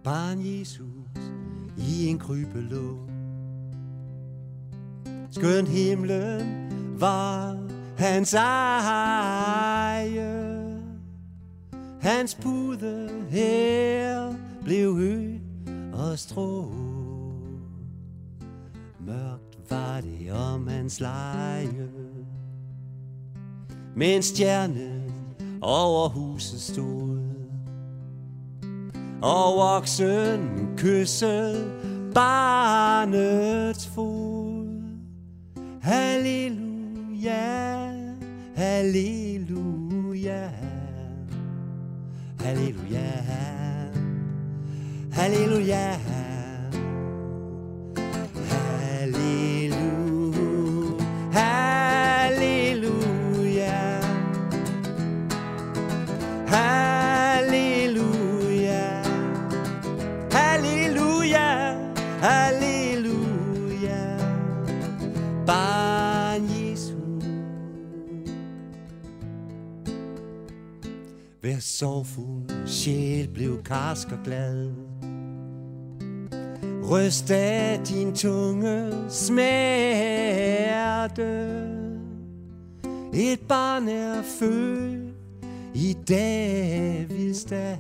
barn Jesus i en krybelå. Skøn himlen var hans eje, hans pude her blev hø og strå. Mørkt var det om hans leje, men stjernen over huset stod, og voksen kyssede barnets fod. Halleluja, halleluja, halleluja, halleluja, halleluja, halleluja, halleluja, barn Jesus. Hver sorgfuld sjæl blev karsk og glad. Ryst af din tunge smerte. Et barn er født i Davids stad,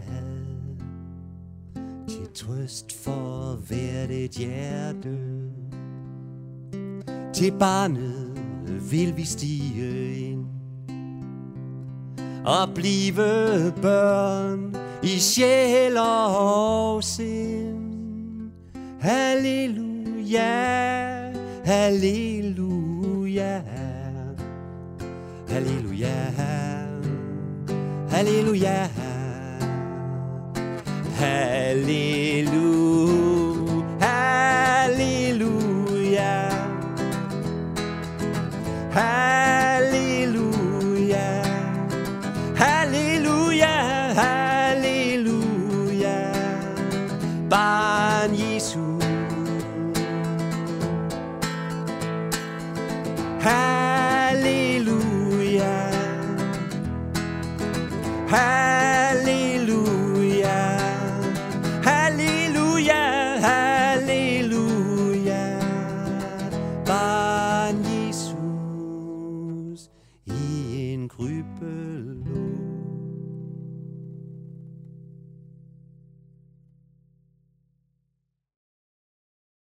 til trøst for hvert et hjerte. Til barnet vil vi stige ind og blive børn i sjæl og sind. Halleluja, halleluja, halleluja, halleluja, halleluja, halleluja, halleluja, halleluja, halleluja, barn Jesus. Halleluja, halleluja.